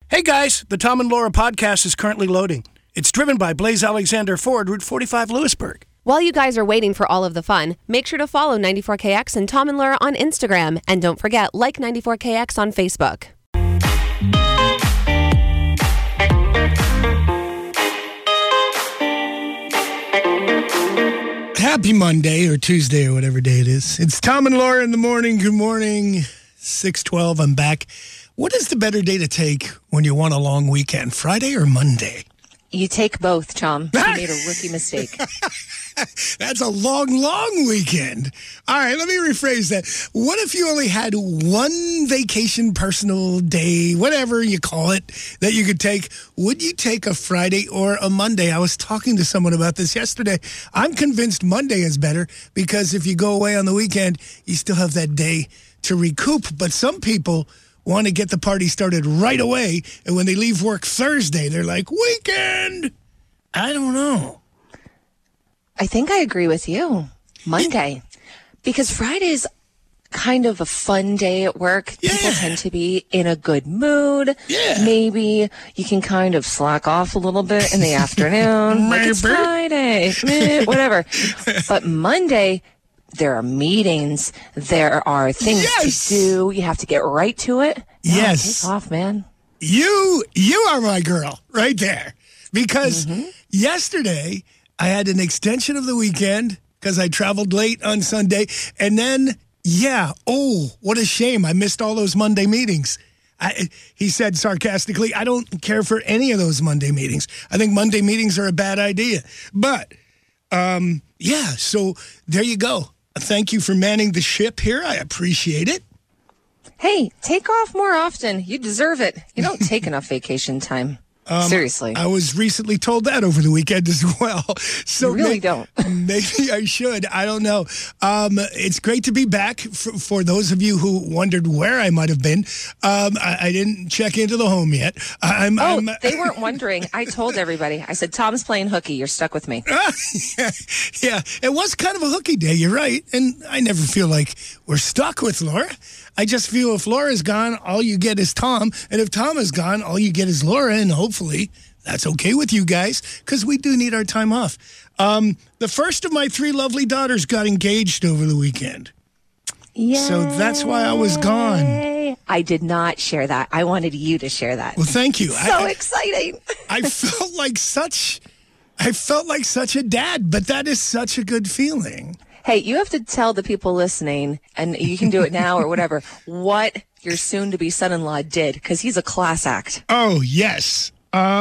Hey guys, the Tom and Laura podcast is currently loading. It's driven by Blaze Alexander Ford, Route 45, Lewisburg. While you guys are waiting for all of the fun, make sure to follow 94KX and Tom and Laura on Instagram. And don't forget, like 94KX on Facebook. Happy Monday or Tuesday or whatever day it is. It's Tom and Laura in the morning. Good morning. 6:12. I'm back. What is the better day to take when you want a long weekend, Friday or Monday? You take both, Tom. You made a rookie mistake. That's a long weekend. All right, let me rephrase that. What if you only had one vacation, personal day, whatever you call it, that you could take? Would you take a Friday or a Monday? I was talking to someone about this yesterday. I'm convinced Monday is better because if you go away on the weekend, you still have that day to recoup. But some people want to get the party started right away, and when they leave work Thursday, they're like, weekend! I don't know. I think I agree with you. Monday. Because Friday's kind of a fun day at work. Yeah. People tend to be in a good mood. Yeah. Maybe you can kind of slack off a little bit in the afternoon. Like it's Friday. Whatever. But Monday, there are meetings. There are things to do. You have to get right to it. Yes. Take off, man. You are my girl right there. Because yesterday I had an extension of the weekend because I traveled late on Sunday. And then, what a shame. I missed all those Monday meetings. He said sarcastically, I don't care for any of those Monday meetings. I think Monday meetings are a bad idea. But, so there you go. Thank you for manning the ship here. I appreciate it. Hey, take off more often. You deserve it. You don't take enough vacation time. Seriously. I was recently told that over the weekend as well. So you really don't. Maybe I should. I don't know. It's great to be back. For those of you who wondered where I might have been, I didn't check into the home yet. They weren't wondering. I told everybody. I said, Tom's playing hooky. You're stuck with me. Yeah, it was kind of a hooky day. You're right. And I never feel like we're stuck with Laura. I just feel if Laura's gone, all you get is Tom. And if Tom is gone, all you get is Laura. And hopefully that's okay with you guys because we do need our time off. The first of my 3 lovely daughters got engaged over the weekend. Yay. So that's why I was gone. I did not share that. I wanted you to share that. Well, thank you. So exciting. I felt like such a dad, but that is such a good feeling. Hey, you have to tell the people listening, and you can do it now or whatever, what your soon-to-be son-in-law did, because he's a class act. Oh, yes.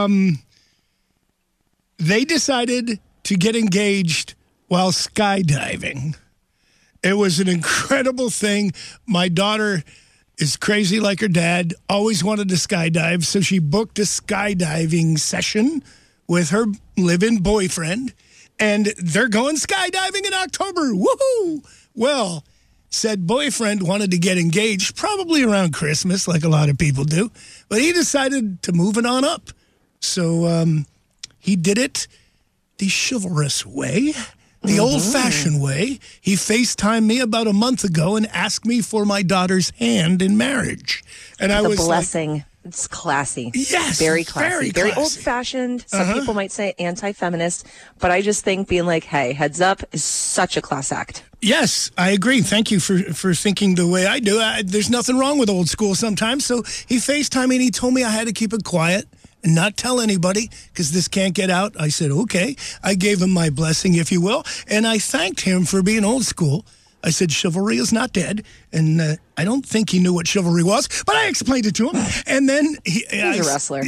They decided to get engaged while skydiving. It was an incredible thing. My daughter is crazy like her dad, always wanted to skydive, so she booked a skydiving session with her live-in boyfriend. And they're going skydiving in October. Woohoo! Well, said boyfriend wanted to get engaged probably around Christmas, like a lot of people do. But he decided to move it on up. So he did it the chivalrous way, the old-fashioned way. He FaceTimed me about a month ago and asked me for my daughter's hand in marriage. And I was blessing. Like, it's classy. Yes. Very classy. Very classy. old-fashioned. Some people might say anti-feminist. But I just think being like, hey, heads up is such a class act. Yes, I agree. Thank you for thinking the way I do. There's nothing wrong with old school sometimes. So he FaceTimed me and he told me I had to keep it quiet and not tell anybody because this can't get out. I said, okay. I gave him my blessing, if you will. And I thanked him for being old school. I said, chivalry is not dead. And I don't think he knew what chivalry was, but I explained it to him. And then he's a wrestler.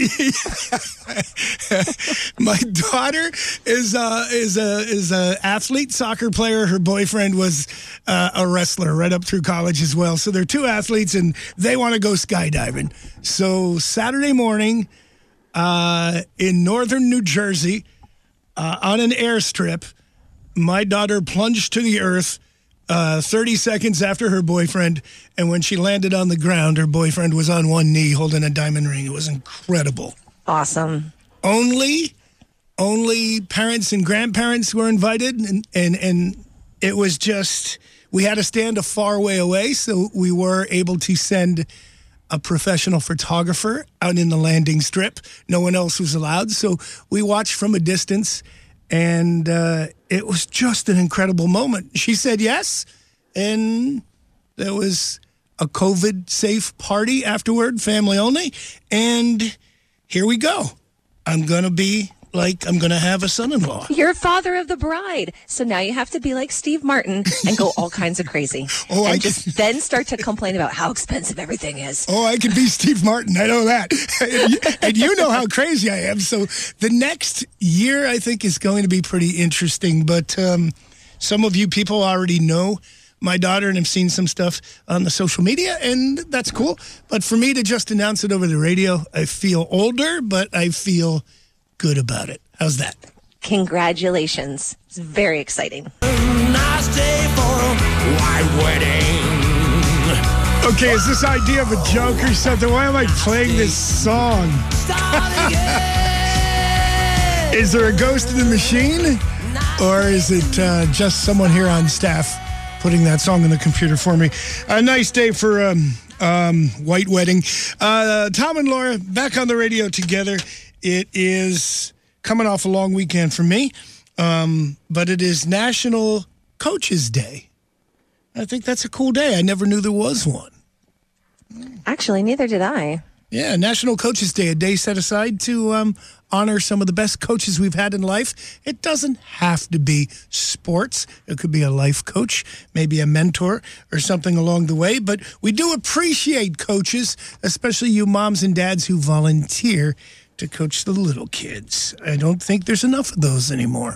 My daughter is a athlete, soccer player. Her boyfriend was a wrestler right up through college as well. So they're 2 athletes and they want to go skydiving. So Saturday morning in northern New Jersey on an airstrip, my daughter plunged to the earth 30 seconds after her boyfriend, and when she landed on the ground, her boyfriend was on one knee holding a diamond ring. It was incredible. Awesome. Only parents and grandparents were invited, and it was just, we had to stand a far way away, so we were able to send a professional photographer out in the landing strip. No one else was allowed, so we watched from a distance, and it was just an incredible moment. She said yes, and there was a COVID-safe party afterward, family only, and here we go. I'm going to have a son-in-law. You're father of the bride. So now you have to be like Steve Martin and go all kinds of crazy. Then start to complain about how expensive everything is. Oh, I could be Steve Martin. I know that. And you know how crazy I am. So the next year, I think, is going to be pretty interesting. But some of you people already know my daughter and have seen some stuff on the social media, and that's cool. But for me to just announce it over the radio, I feel older, but I feel good about it. How's that? Congratulations. It's very exciting. Nice day for a white wedding. Okay, is this idea of a joke or something? Why am I playing this song? Is there a ghost in the machine? Or is it just someone here on staff putting that song in the computer for me? A nice day for white wedding. Tom and Laura back on the radio together. It is coming off a long weekend for me, but it is National Coaches Day. I think that's a cool day. I never knew there was one. Actually, neither did I. Yeah, National Coaches Day, a day set aside to honor some of the best coaches we've had in life. It doesn't have to be sports. It could be a life coach, maybe a mentor or something along the way. But we do appreciate coaches, especially you moms and dads who volunteer to coach the little kids. I don't think there's enough of those anymore.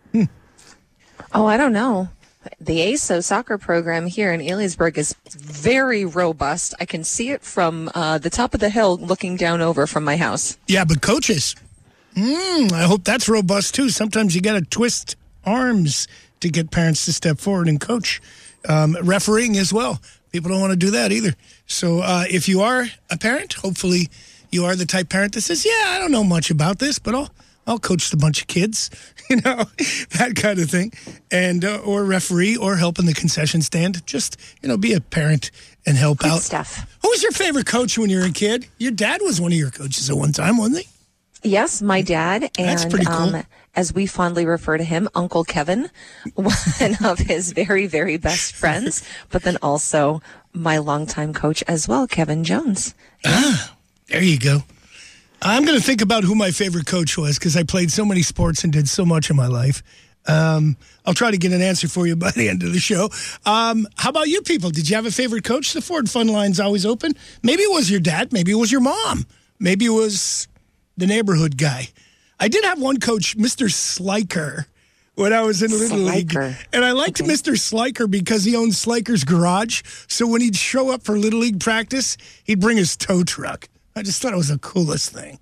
Oh, I don't know. The ASO soccer program here in Elysburg is very robust. I can see it from the top of the hill looking down over from my house. Yeah, but coaches, I hope that's robust too. Sometimes you got to twist arms to get parents to step forward and coach. Refereeing as well. People don't want to do that either. So if you are a parent, hopefully you are the type parent that says, yeah, I don't know much about this, but I'll coach a bunch of kids, that kind of thing. And or referee or help in the concession stand. Just, be a parent and help Good out. Stuff. Who was your favorite coach when you were a kid? Your dad was one of your coaches at one time, wasn't he? Yes, my dad. And that's pretty cool. As we fondly refer to him, Uncle Kevin, one of his very, very best friends, but then also my longtime coach as well, Kevin Jones. There you go. I'm going to think about who my favorite coach was because I played so many sports and did so much in my life. I'll try to get an answer for you by the end of the show. How about you people? Did you have a favorite coach? The Ford Fun Line's always open. Maybe it was your dad. Maybe it was your mom. Maybe it was the neighborhood guy. I did have one coach, Mr. Sliker, when I was in Little League. And I liked Mr. Sliker because he owned Sliker's Garage. So when he'd show up for Little League practice, he'd bring his tow truck. I just thought it was the coolest thing.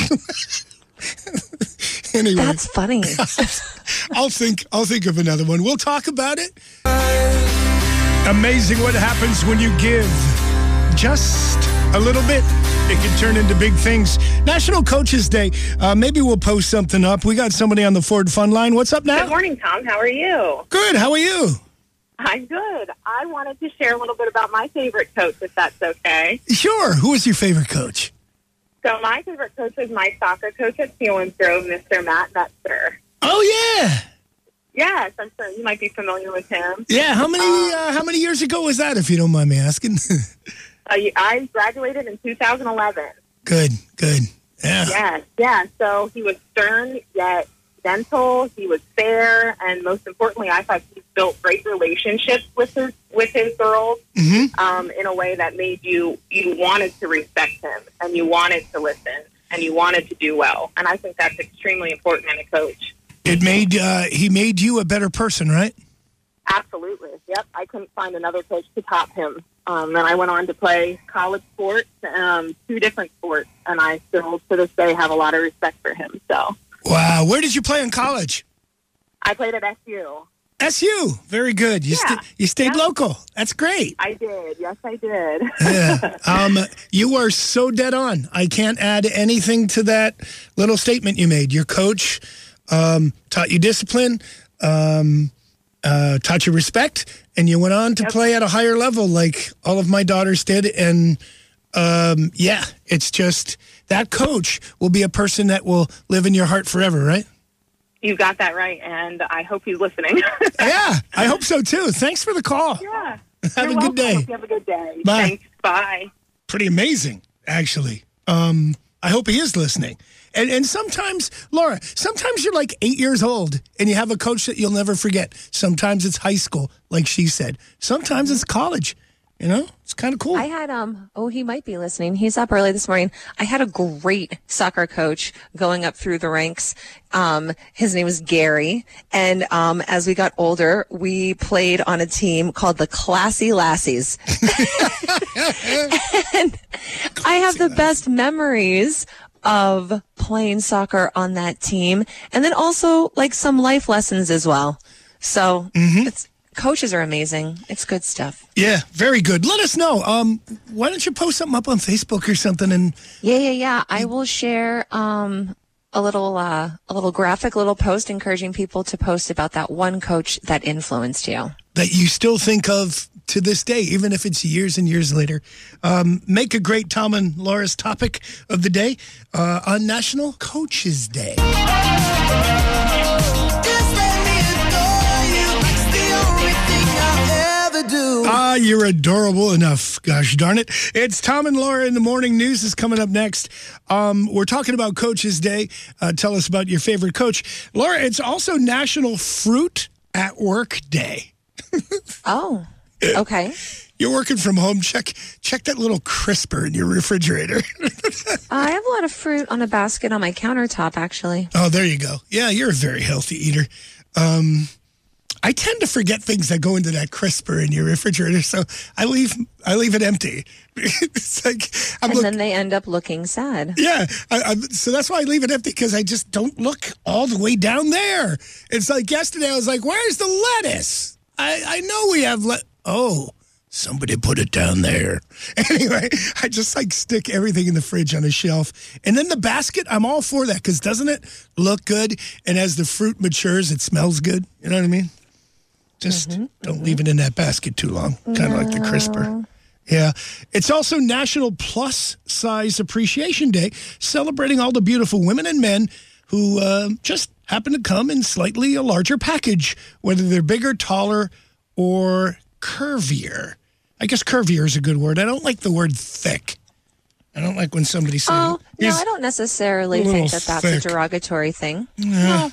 Anyway, that's funny. I'll think of another one. We'll talk about it. Amazing what happens when you give just a little bit. It can turn into big things. National Coaches Day. Maybe we'll post something up. We got somebody on the Ford Fun Line. What's up now? Good morning, Tom. How are you? Good. How are you? I'm good. I wanted to share a little bit about my favorite coach, if that's okay. Sure. Who is your favorite coach? So my favorite coach was my soccer coach at Sealands Grove, Mr. Matt Metzger. Oh, yeah. Yes, I'm sure you might be familiar with him. Yeah. How many years ago was that, if you don't mind me asking? I graduated in 2011. Good. Yeah. Yeah. So he was stern yet gentle. He was fair, and most importantly, I thought he built great relationships with his girls in a way that made you wanted to respect him, and you wanted to listen, and you wanted to do well. And I think that's extremely important in a coach. He made you a better person, right? Absolutely. Yep. I couldn't find another coach to top him. And I went on to play college sports, 2 different sports, and I still to this day have a lot of respect for him. So. Wow. Where did you play in college? I played at SU. SU. Very good. You stayed local. That's great. I did. Yes, I did. Yeah. You are so dead on. I can't add anything to that little statement you made. Your coach taught you discipline, taught you respect, and you went on to play at a higher level like all of my daughters did. And Yeah, it's just that coach will be a person that will live in your heart forever, right? You got that right, and I hope he's listening. Yeah, I hope so too. Thanks for the call. Yeah. Have a good day. Hope you have a good day. Bye. Thanks. Bye. Pretty amazing, actually. I hope he is listening. And sometimes, Laura, sometimes you're like 8 years old and you have a coach that you'll never forget. Sometimes it's high school, like she said. Sometimes it's college. You know, it's kind of cool. I had, he might be listening. He's up early this morning. I had a great soccer coach going up through the ranks. His name was Gary. And as we got older, we played on a team called the Classy Lassies. And I have the best memories of playing soccer on that team. And then also like some life lessons as well. So coaches are amazing. It's good stuff. Yeah, very good. Let us know. Why don't you post something up on Facebook or something? And Yeah. I will share a little graphic, little post encouraging people to post about that one coach that influenced you. that you still think of to this day, even if it's years and years later. Make a great Tom and Laura's topic of the day on National Coaches Day. You're adorable enough. Gosh darn it. It's Tom and Laura in the Morning News is coming up next. We're talking about Coaches Day. Tell us about your favorite coach. Laura, it's also National Fruit at Work Day. Oh, okay. You're working from home. Check that little crisper in your refrigerator. I have a lot of fruit on a basket on my countertop, actually. Oh, there you go. Yeah, you're a very healthy eater. I tend to forget things that go into that crisper in your refrigerator, so I leave it empty. It's like then they end up looking sad. Yeah, so that's why I leave it empty, because I just don't look all the way down there. It's like yesterday, I was like, "Where's the lettuce? I know we have Oh, somebody put it down there." Anyway, I just stick everything in the fridge on a shelf. And then the basket, I'm all for that, because doesn't it look good? And as the fruit matures, it smells good. You know what I mean? Just don't leave it in that basket too long. Kind of like the crisper. Yeah. It's also National Plus Size Appreciation Day, celebrating all the beautiful women and men who just happen to come in slightly a larger package, whether they're bigger, taller, or curvier. I guess curvier is a good word. I don't like the word thick. I don't like when somebody says... Oh, no, I don't necessarily think that that's thick. a derogatory thing. Yeah.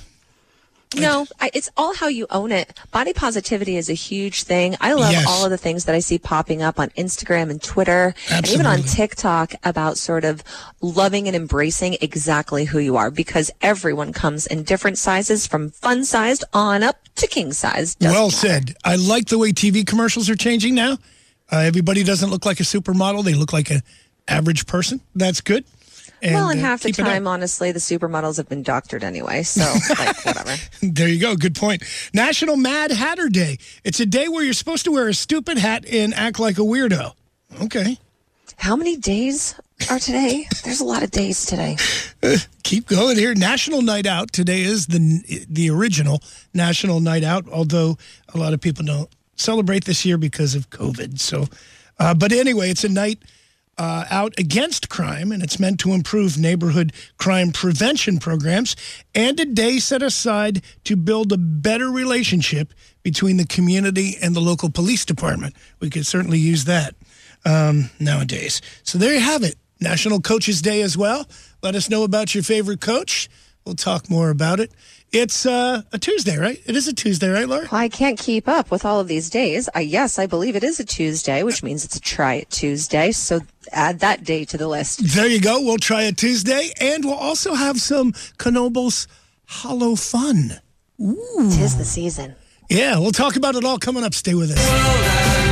No, it's all how you own it. Body positivity is a huge thing. I love all of the things that I see popping up on Instagram and Twitter, and even on TikTok, about sort of loving and embracing exactly who you are, because everyone comes in different sizes, from fun-sized on up to king-sized. Well said. I like the way TV commercials are changing now. Everybody doesn't look like a supermodel. They look like an average person. That's good. And half the time, honestly, the supermodels have been doctored anyway, so, whatever. There you go. Good point. National Mad Hatter Day. It's a day where you're supposed to wear a stupid hat and act like a weirdo. Okay. How many days are today? There's a lot of days today. Keep going here. National Night Out. Today is the original National Night Out, although a lot of people don't celebrate this year because of COVID. So, but anyway, it's a night out against crime, and it's meant to improve neighborhood crime prevention programs, and a day set aside to build a better relationship between the community and the local police department. We could certainly use that nowadays. So there you have it. National Coaches Day as well. Let us know about your favorite coach. We'll talk more about it. It's a Tuesday, right? It is a Tuesday, right, Laura? I can't keep up with all of these days. Yes, I believe it is a Tuesday, which means it's a Try It Tuesday. So add that day to the list. There you go. We'll try it Tuesday. And we'll also have some Knoebels Hollow Fun. Ooh. 'Tis the season. Yeah, we'll talk about it all coming up. Stay with us.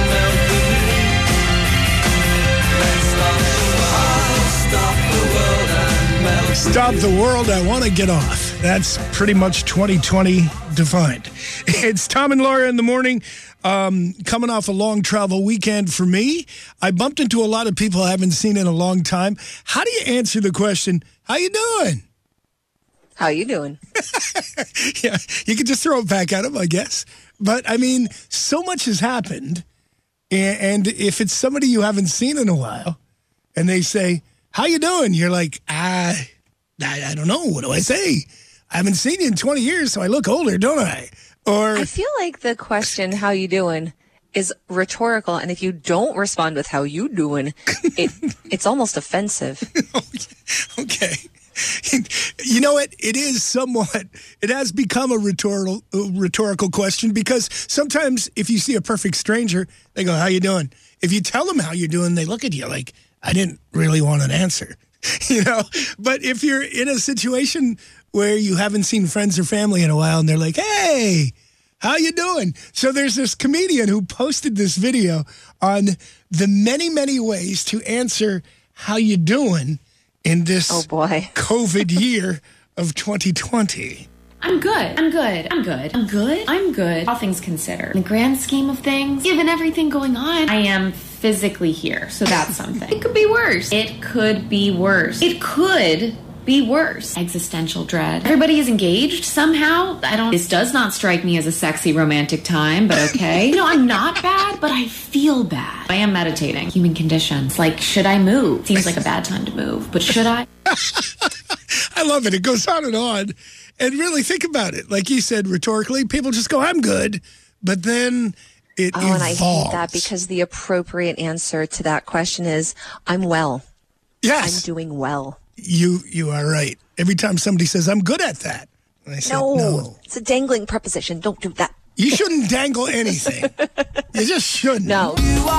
Stop the world, I want to get off. That's pretty much 2020 defined. It's Tom and Laura in the morning. Coming off a long travel weekend for me. I bumped into a lot of people I haven't seen in a long time. How do you answer the question, how you doing? How you doing? Yeah, you could just throw it back at them, I guess. But, I mean, so much has happened. And if it's somebody you haven't seen in a while, and they say, how you doing? You're like, I don't know. What do I say? I haven't seen you in 20 years, so I look older, don't I? Or I feel like the question, how you doing, is rhetorical. And if you don't respond with how you doing, it's almost offensive. Okay. You know what? It is somewhat, it has become a rhetorical question because sometimes if you see a perfect stranger, they go, how you doing? If you tell them how you're doing, they look at you like, I didn't really want an answer, But if you're in a situation where you haven't seen friends or family in a while and they're like, hey, how you doing? So there's this comedian who posted this video on the many, many ways to answer how you doing in this COVID year of 2020. I'm good. All things considered. In the grand scheme of things, given everything going on, I am physically here, so that's something. It could be worse. Existential dread. Everybody is engaged somehow. This does not strike me as a sexy romantic time, but okay. I'm not bad, but I feel bad. I am meditating. Human conditions. Like, should I move? Seems like a bad time to move, but should I? I love it. It goes on and on. And really think about it. Like you said, rhetorically, people just go, I'm good. But then it evolves. And I hate that because the appropriate answer to that question is, I'm well. Yes. I'm doing well. You are right. Every time somebody says, I'm good at that. And I say, no. It's a dangling preposition. Don't do that. You shouldn't dangle anything. You just shouldn't. No.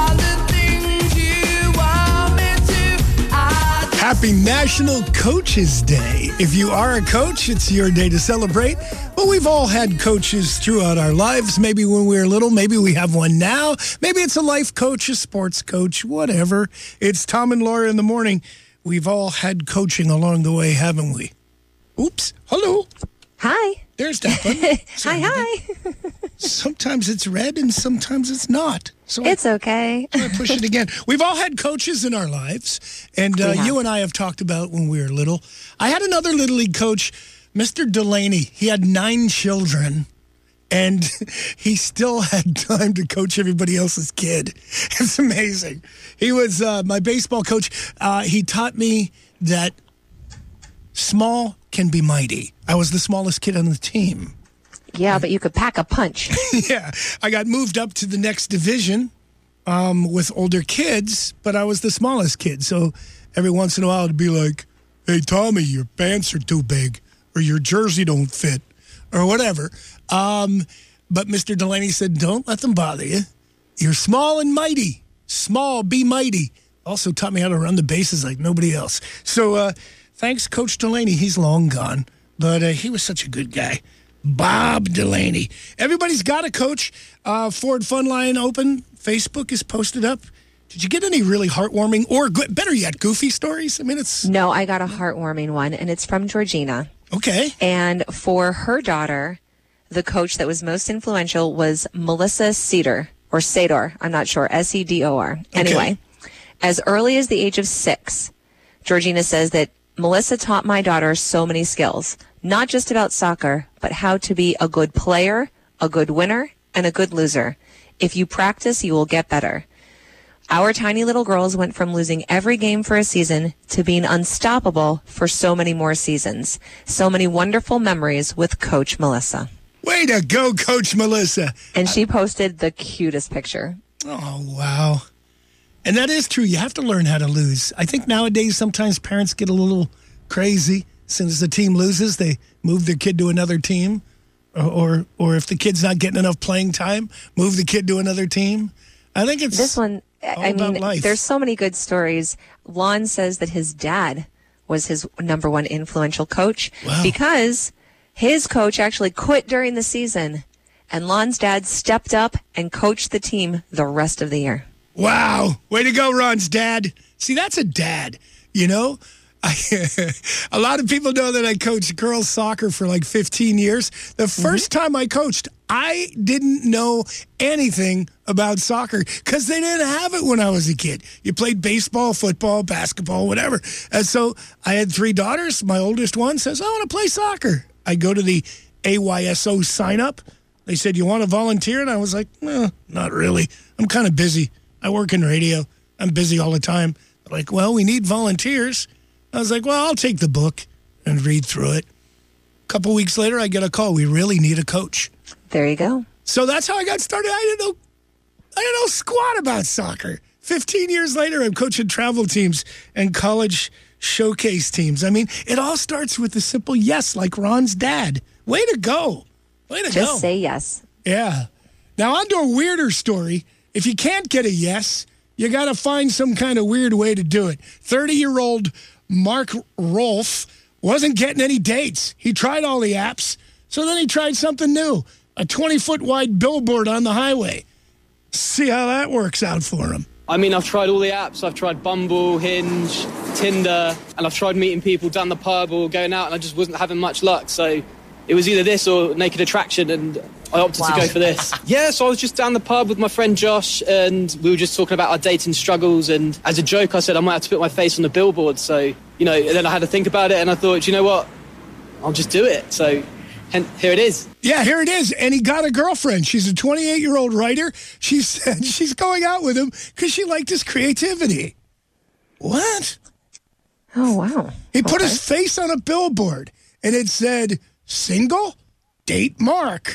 Happy National Coaches Day. If you are a coach, it's your day to celebrate. But we've all had coaches throughout our lives. Maybe when we were little, maybe we have one now. Maybe it's a life coach, a sports coach, whatever. It's Tom and Laura in the morning. We've all had coaching along the way, haven't we? Oops. Hello. Hi. There's that button. Hi. Sometimes it's red and sometimes it's not. So it's okay. I push it again. We've all had coaches in our lives, and you and I have talked about when we were little. I had another Little League coach, Mr. Delaney. He had 9 children, and he still had time to coach everybody else's kid. It's amazing. He was my baseball coach. He taught me that small can be mighty. I was the smallest kid on the team. Yeah, but you could pack a punch. Yeah. I got moved up to the next division with older kids, but I was the smallest kid. So every once in a while, it'd be like, hey, Tommy, your pants are too big, or your jersey don't fit, or whatever. But Mr. Delaney said, don't let them bother you. You're small and mighty. Small, be mighty. Also taught me how to run the bases like nobody else. So thanks, Coach Delaney. He's long gone, but he was such a good guy. Bob Delaney. Everybody's got a coach. Ford Fun Line Open. Facebook is posted up. Did you get any really heartwarming or, better yet, goofy stories? I mean, it's... No, I got a heartwarming one, and it's from Georgina. Okay. And for her daughter, the coach that was most influential was Melissa Sedor, or Sador. I'm not sure. Sedor. Okay. Anyway, as early as the age of 6, Georgina says that Melissa taught my daughter so many skills, not just about soccer, but how to be a good player, a good winner, and a good loser. If you practice, you will get better. Our tiny little girls went from losing every game for a season to being unstoppable for so many more seasons. So many wonderful memories with Coach Melissa. Way to go, Coach Melissa. And she posted the cutest picture. Oh, wow. And that is true. You have to learn how to lose. I think nowadays sometimes parents get a little crazy. As soon as the team loses, they move their kid to another team. Or if the kid's not getting enough playing time, move the kid to another team. I think it's this one. I mean, life. There's so many good stories. Lon says that his dad was his number one influential coach because his coach actually quit during the season, and Lon's dad stepped up and coached the team the rest of the year. Wow. Way to go, Ron's dad. See, that's a dad, you know? A lot of people know that I coached girls soccer for like 15 years. The first time I coached, I didn't know anything about soccer because they didn't have it when I was a kid. You played baseball, football, basketball, whatever. And so I had 3 daughters. My oldest one says, I want to play soccer. I go to the AYSO sign up. They said, you want to volunteer? And I was like, no, not really. I'm kind of busy. I work in radio. I'm busy all the time. Like, well, we need volunteers. I was like, well, I'll take the book and read through it. A couple weeks later, I get a call. We really need a coach. There you go. So that's how I got started. I didn't know squat about soccer. 15 years later, I'm coaching travel teams and college showcase teams. I mean, it all starts with a simple yes, like Ron's dad. Way to go. Way to go. Just say yes. Yeah. Now, on to a weirder story. If you can't get a yes, you got to find some kind of weird way to do it. 30-year-old Mark Rolfe wasn't getting any dates. He tried all the apps, so then he tried something new, a 20-foot wide billboard on the highway. See how that works out for him. I mean, I've tried all the apps. I've tried Bumble, Hinge, Tinder, and I've tried meeting people down the pub or going out, and I just wasn't having much luck. So it was either this or Naked Attraction, and I opted to go for this. Yeah, so I was just down the pub with my friend Josh, and we were just talking about our dating struggles, and as a joke, I said I might have to put my face on the billboard. So, and then I had to think about it, and I thought, you know what, I'll just do it. So here it is. Yeah, here it is. And he got a girlfriend. She's a 28-year-old writer. She said she's going out with him because she liked his creativity. What? Oh, wow. He put his face on a billboard, and it said, single, date Mark.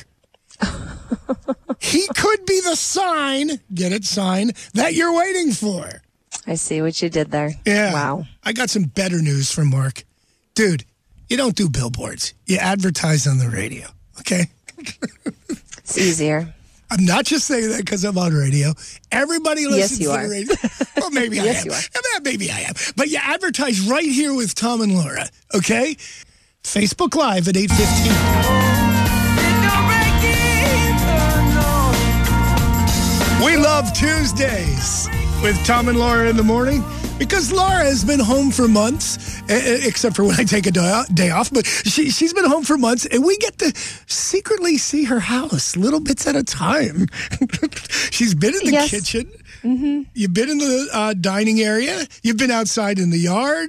He could be the sign, get it, sign, that you're waiting for. I see what you did there. Yeah. Wow. I got some better news for Mark. Dude, you don't do billboards. You advertise on the radio, okay? It's easier. I'm not just saying that because I'm on radio. Everybody listens to the radio. Well, maybe I am. You are. Maybe I am. But you advertise right here with Tom and Laura, okay? Facebook Live at 8:15. We love Tuesdays with Tom and Laura in the morning because Laura has been home for months, except for when I take a day off, but she's been home for months, and we get to secretly see her house little bits at a time. She's been in the kitchen. Mm-hmm. You've been in the dining area. You've been outside in the yard.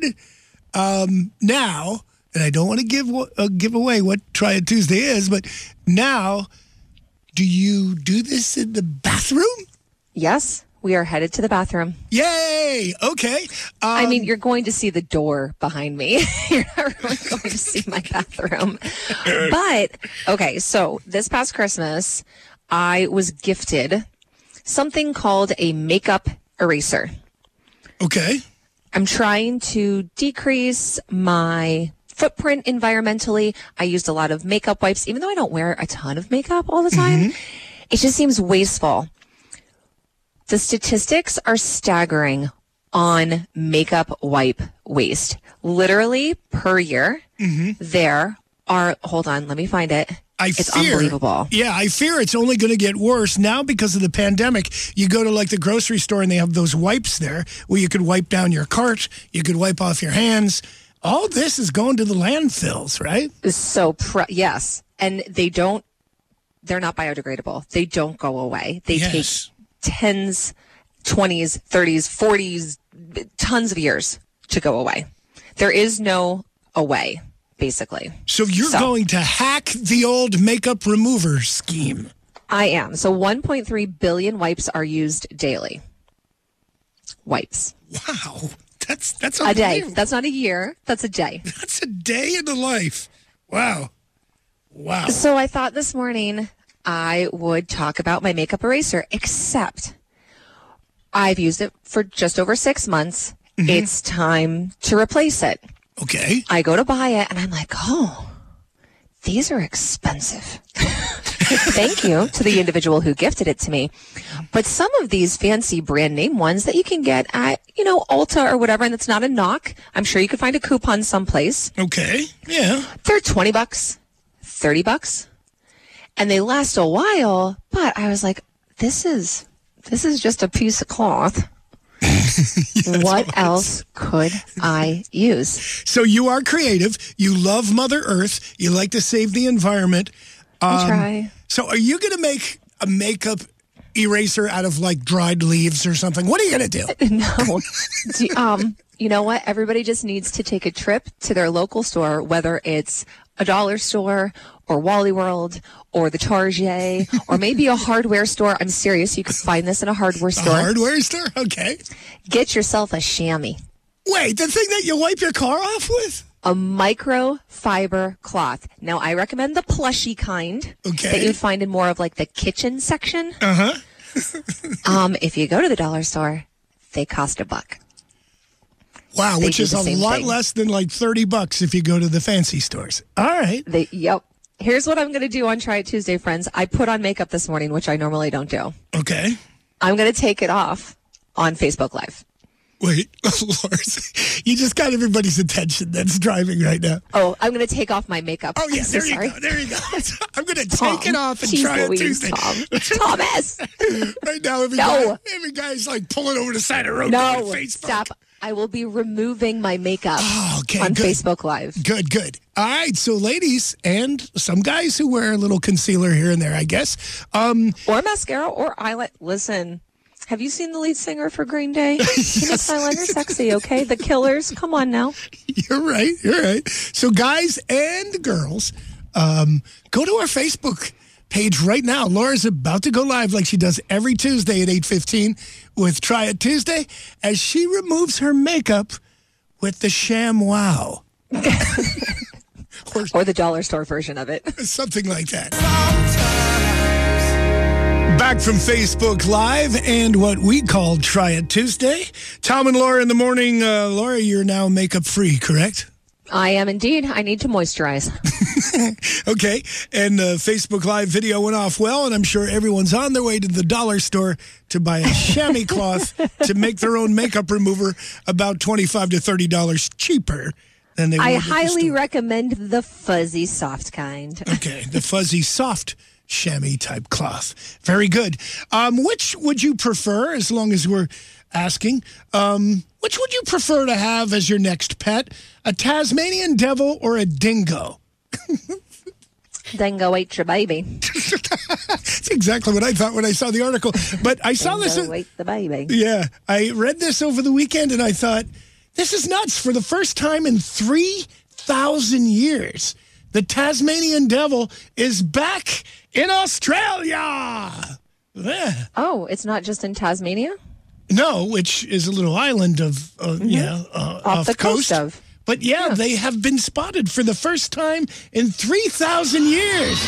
Now, and I don't want to give away what Try It Tuesday is, but now, do you do this in the bathroom? Yes, we are headed to the bathroom. Yay! Okay. I mean, you're going to see the door behind me. You're not really going to see my bathroom. But, okay, so this past Christmas, I was gifted something called a makeup eraser. Okay. I'm trying to decrease my footprint environmentally. I used a lot of makeup wipes, even though I don't wear a ton of makeup all the time. Mm-hmm. It just seems wasteful. The statistics are staggering on makeup wipe waste. Literally per year, there are, hold on, let me find it. It's unbelievable. Yeah, I fear it's only going to get worse now because of the pandemic. You go to like the grocery store and they have those wipes there where you could wipe down your cart, you could wipe off your hands. All this is going to the landfills, right? Yes. And they're not biodegradable. They don't go away. They take 10s, 20s, 30s, 40s, tons of years to go away. There is no away, basically. So you're going to hack the old makeup remover scheme. I am. So 1.3 billion wipes are used daily. Wipes. Wow. That's a day. That's not a year. That's a day. That's a day in the life. Wow. So I thought this morning I would talk about my makeup eraser, except I've used it for just over 6 months. Mm-hmm. It's time to replace it. Okay. I go to buy it and I'm like, oh, these are expensive. Thank you to the individual who gifted it to me. But some of these fancy brand name ones that you can get at, Ulta or whatever, and it's not a knock. I'm sure you could find a coupon someplace. Okay. Yeah. They're $20, $30, and they last a while. But I was like, this is just a piece of cloth. What else could I use? So you are creative. You love Mother Earth. You like to save the environment. I try. So are you going to make a makeup eraser out of like dried leaves or something? What are you going to do? No. You know what? Everybody just needs to take a trip to their local store, whether it's a dollar store or Wally World or the Target or maybe a hardware store. I'm serious. You could find this in a hardware store. A hardware store? Okay. Get yourself a chamois. Wait, the thing that you wipe your car off with? A microfiber cloth. Now, I recommend the plushy kind that you'd find in more of like the kitchen section. If you go to the dollar store, they cost $1. Wow, which is a lot less than like $30 if you go to the fancy stores. All right. Yep. Here's what I'm going to do on Try It Tuesday, friends. I put on makeup this morning, which I normally don't do. Okay. I'm going to take it off on Facebook Live. Wait, Lord, you just got everybody's attention that's driving right now. Oh, I'm going to take off my makeup. Oh, yeah, there you go. I'm going to take it off and try it Tuesday. Thomas. Right now, every guy's like pulling over the side of the road. No, Facebook. Stop. I will be removing my makeup on Facebook Live. Good. All right, so ladies and some guys who wear a little concealer here and there, I guess. Or mascara or eyeliner. Listen. Have you seen the lead singer for Green Day? He makes eyeliner sexy, okay? The Killers. Come on now. You're right. So guys and girls, go to our Facebook page right now. Laura's about to go live like she does every Tuesday at 8:15 with Try It Tuesday as she removes her makeup with the ShamWow. Or the dollar store version of it. Something like that. Back from Facebook Live and what we call Try It Tuesday. Tom and Laura in the morning. Laura, you're now makeup free, correct? I am indeed. I need to moisturize. Okay. And the Facebook Live video went off well, and I'm sure everyone's on their way to the dollar store to buy a chamois cloth to make their own makeup remover about $25 to $30 cheaper than they would. I highly recommend the fuzzy soft kind. Okay. The fuzzy soft chamois type cloth. Very good. Which would you prefer, as long as we're asking, which would you prefer to have as your next pet? A Tasmanian devil or a dingo? Dingo ate your baby. That's exactly what I thought when I saw the article. But I saw this. Dingo ate the baby. Yeah. I read this over the weekend and I thought, this is nuts. For the first time in 3,000 years, the Tasmanian devil is back in Australia. Yeah. Oh, it's not just in Tasmania? No, which is a little island of, off the coast of. But yeah, they have been spotted for the first time in 3,000 years.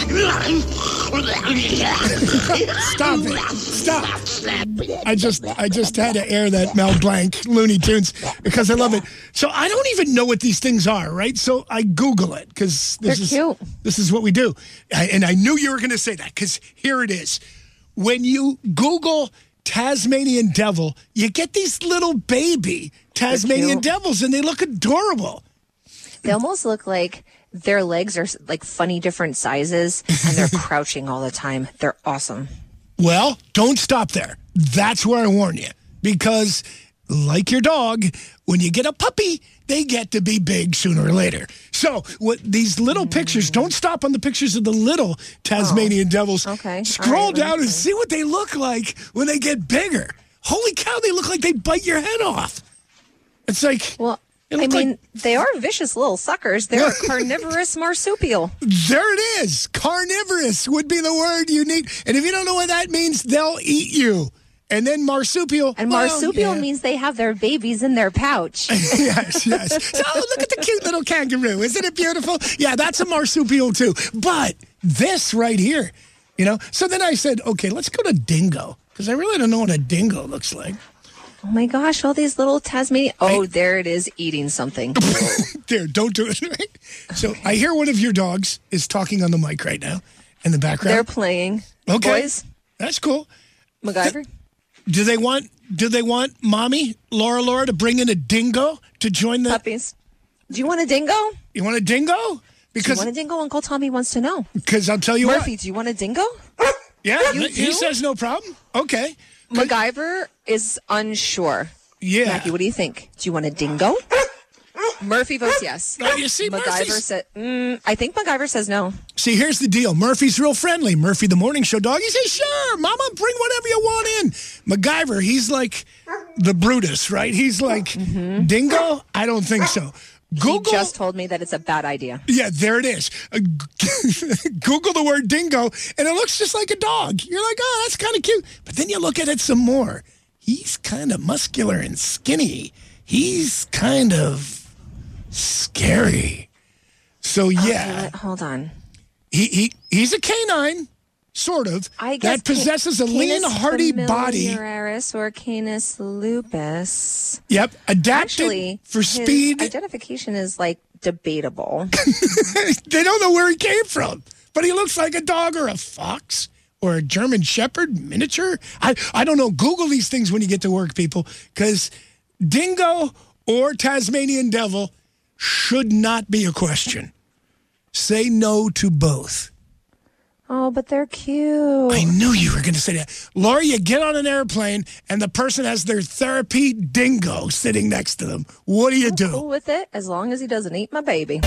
Stop it. Stop. I just had to air that Mel Blanc Looney Tunes because I love it. So I don't even know what these things are, right? So I Google it because this is what we do. And I knew you were going to say that because here it is. When you Google Tasmanian devil, you get these little baby Tasmanian devils, and they look adorable. They almost look like their legs are like funny different sizes, and they're crouching all the time. They're awesome. Well, don't stop there. That's where I warn you. Because like your dog, when you get a puppy, they get to be big sooner or later. So what these little pictures, don't stop on the pictures of the little Tasmanian devils. Okay. Scroll down and see what they look like when they get bigger. Holy cow, they look like they bite your head off. It's like... Well, I mean, they are vicious little suckers. They're a carnivorous marsupial. There it is. Carnivorous would be the word you need. And if you don't know what that means, they'll eat you. And then marsupial. And marsupial means they have their babies in their pouch. Yes. So look at the cute little kangaroo. Isn't it beautiful? Yeah, that's a marsupial too. But this right here, So then I said, okay, let's go to dingo. Because I really don't know what a dingo looks like. Oh my gosh, all these little Tasmanian. Oh, there it is eating something. There, don't do it. Right? So I hear one of your dogs is talking on the mic right now in the background. They're playing. Okay. Boys. That's cool. MacGyver. Do they want mommy, Laura, to bring in a dingo to join the puppies? Do you want a dingo? You want a dingo? Because do you want a dingo? Uncle Tommy wants to know. Because I'll tell you Murphy, do you want a dingo? Yeah, he says no problem. Okay. MacGyver is unsure. Yeah. Mackie, what do you think? Do you want a dingo? Murphy votes yes. Oh, you see, MacGyver said, I think MacGyver says no. See, here's the deal. Murphy's real friendly. Murphy, the morning show dog, he says, sure, Mama, bring whatever you want in. MacGyver, he's like the Brutus, right? He's like, Dingo? I don't think so. Google. He just told me that it's a bad idea. Yeah, there it is. Google the word dingo, and it looks just like a dog. You're like, oh, that's kind of cute. But then you look at it some more. He's kind of muscular and skinny. He's kind of scary. So, yeah. Okay, hold on. He's a canine, sort of, I guess that possesses a lean, hardy body. Or Canis lupus. Yep, adapted Actually, for his speed. identification is, like, debatable. They don't know where he came from, but he looks like a dog or a fox or a German Shepherd miniature. I don't know. Google these things when you get to work, people, because dingo or Tasmanian devil should not be a question. Say no to both. Oh, but they're cute. I knew you were going to say that. Laura, you get on an airplane and the person has their therapy dingo sitting next to them. What do you do? Cool with it, as long as he doesn't eat my baby.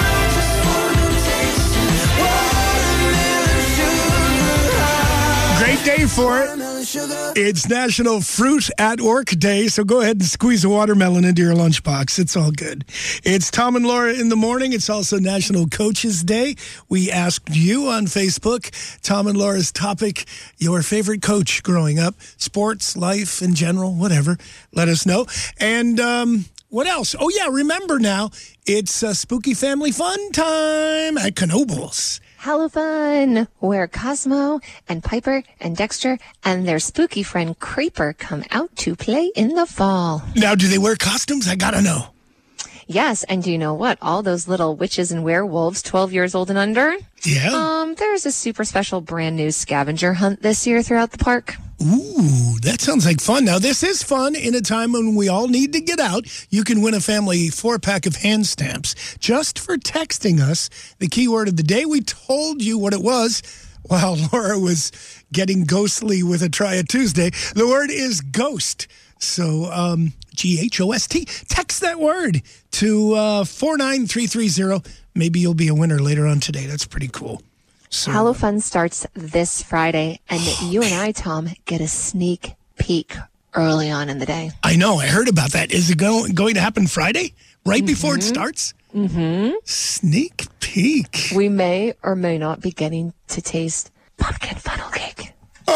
Great day for it. It's National Fruit at Work Day, so go ahead and squeeze a watermelon into your lunchbox. It's all good. It's Tom and Laura in the morning. It's also National Coaches Day. We asked you on Facebook, Tom and Laura's topic, your favorite coach growing up, sports, life in general, whatever. Let us know. And what else? Oh, yeah, remember now, it's Spooky Family Fun time at Knoebels. Hello Fun, where Cosmo and Piper and Dexter and their spooky friend Creeper come out to play in the fall. Now, do they wear costumes? I gotta know. Yes, and do you know what? All those little witches and werewolves, 12 years old and under? Yeah. There's a super special brand new scavenger hunt this year throughout the park. Ooh, that sounds like fun. Now, this is fun in a time when we all need to get out. You can win a family 4-pack of hand stamps just for texting us the keyword of the day. We told you what it was while Laura was getting ghostly with a Try It Tuesday. The word is ghost. So, G-H-O-S-T. Text that word to 49330. Maybe you'll be a winner later on today. That's pretty cool. So, Hello Fun starts this Friday, and you and I, Tom, get a sneak peek early on in the day. I know. I heard about that. Is it going to happen Friday? Right before it starts? Mm-hmm. Sneak peek. We may or may not be getting to taste pumpkin funnel cake.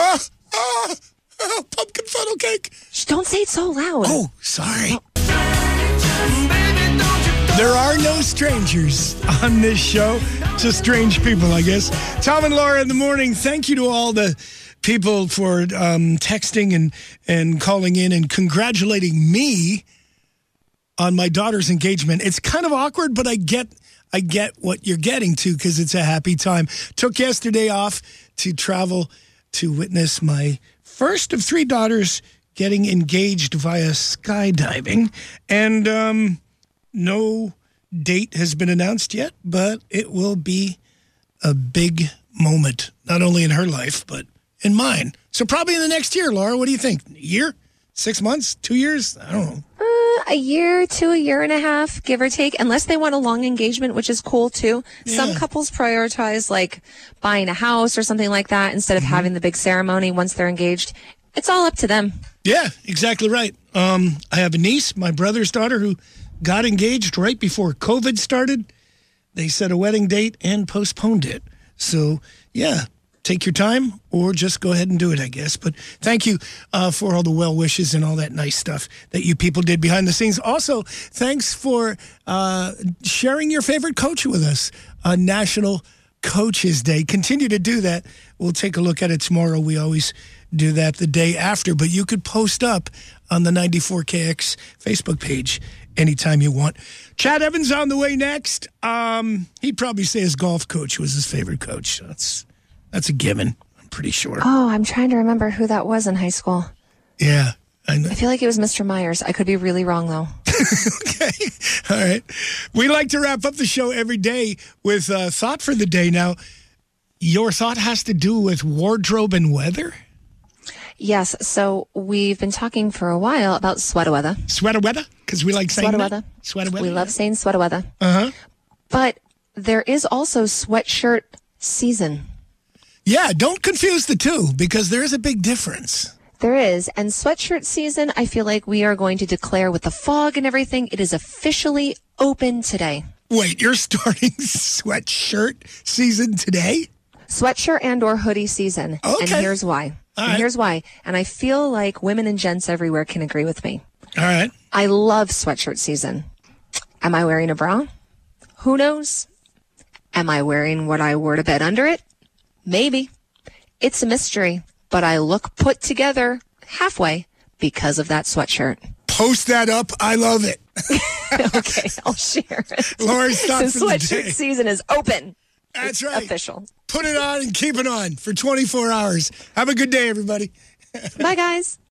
Pumpkin funnel cake. Shh, don't say it so loud. Oh, sorry. There are no strangers on this show. Just strange people, I guess. Tom and Laura in the morning. Thank you to all the people for texting and calling in and congratulating me on my daughter's engagement. It's kind of awkward, but I get what you're getting to because it's a happy time. Took yesterday off to travel to witness my first of 3 daughters getting engaged via skydiving. And no date has been announced yet, but it will be a big moment, not only in her life, but in mine. So probably in the next year, Laura, what do you think? A year? 6 months? 2 years? I don't know. A year to a year and a half, give or take, unless they want a long engagement, which is cool too. Yeah. Some couples prioritize like buying a house or something like that instead of having the big ceremony once they're engaged. It's all up to them. Yeah, exactly right. I have a niece, my brother's daughter, who got engaged right before COVID started. They set a wedding date and postponed it. So, yeah, take your time or just go ahead and do it, I guess. But thank you for all the well wishes and all that nice stuff that you people did behind the scenes. Also, thanks for sharing your favorite coach with us on National Coaches Day. Continue to do that. We'll take a look at it tomorrow. We always do that the day after, but you could post up on the 94KX Facebook page anytime you want. Chad Evans on the way next. He'd probably say his golf coach was his favorite coach. That's a given, I'm pretty sure. Oh, I'm trying to remember who that was in high school. Yeah, I know. I feel like it was Mr. Myers. I could be really wrong, though. Okay, all right. We like to wrap up the show every day with a thought for the day. Now, your thought has to do with wardrobe and weather? Yes. So we've been talking for a while about sweater weather. Sweater weather? Because we like saying Sweater that. weather. Sweater weather. We love saying sweater weather. Uh-huh. But there is also sweatshirt season. Yeah, don't confuse the two because there is a big difference. There is. And sweatshirt season, I feel like we are going to declare with the fog and everything, it is officially open today. Wait, you're starting sweatshirt season today? Sweatshirt and or hoodie season. Okay. And here's why. Here's why. And I feel like women and gents everywhere can agree with me. All right. I love sweatshirt season. Am I wearing a bra? Who knows? Am I wearing what I wore to bed under it? Maybe. It's a mystery, but I look put together halfway because of that sweatshirt. Post that up. I love it. Okay, I'll share it. Laura's thought The for the sweatshirt day. season is open. That's It's right. official. Put it on and keep it on for 24 hours. Have a good day, everybody. Bye, guys.